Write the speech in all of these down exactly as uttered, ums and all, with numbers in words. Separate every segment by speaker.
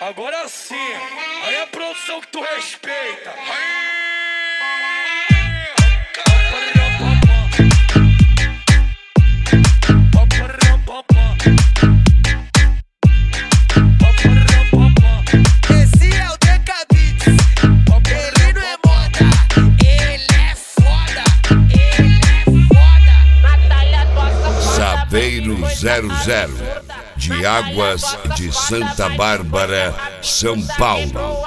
Speaker 1: Agora sim, aí é a produção que tu respeita.
Speaker 2: Esse é o Deca Beats, ele não é moda, ele é foda, ele é foda. Natália, tua safada.
Speaker 3: Saveiro zero zero, de Águas de Santa Bárbara, São Paulo.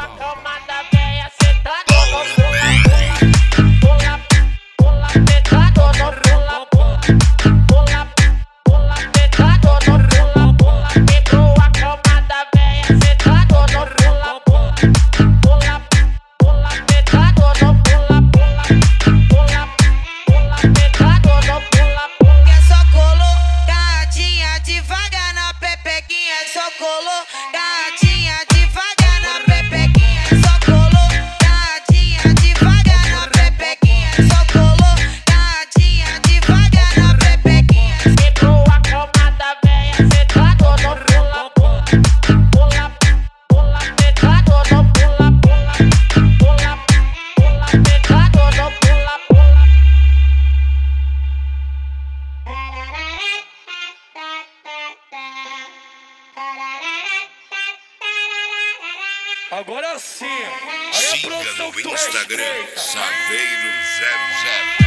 Speaker 2: Só colocadinha devagar na pepequinha, só colocadinha devagar na pepequinha, só colocadinha devagar na pepequinha. Quebrou a cama da véia, cê tá todo pula, pula, pula, pula, cê tá todo pula, pula, pula, pula, cê tá todo pula, pula.
Speaker 1: Agora sim, aí é a
Speaker 3: Siga
Speaker 1: produção
Speaker 3: no
Speaker 1: que tu
Speaker 3: Instagram,
Speaker 1: respeita.
Speaker 3: Saveiro zero zero.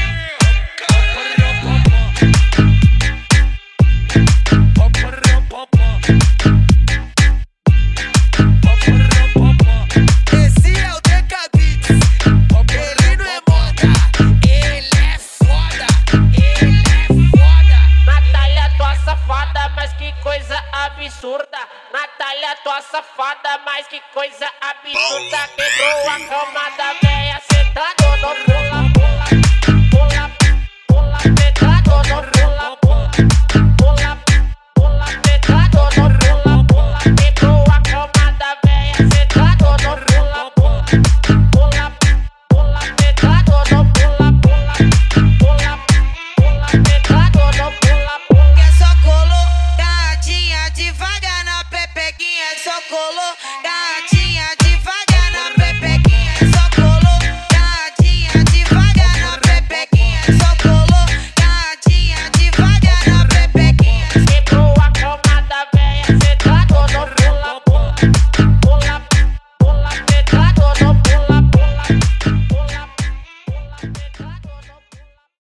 Speaker 2: Esse é o Deca Beats, ele não é moda, ele é foda, ele é foda. Natália, tua safada, mas que coisa absurda. Natália, tua safada, mas que coisa absurda. Quebrou a cama da véia, cê tá todo